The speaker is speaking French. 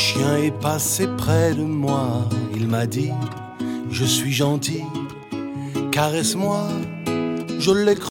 chien est passé près de moi, il m'a dit, je suis gentil, caresse-moi, je l'ai cru.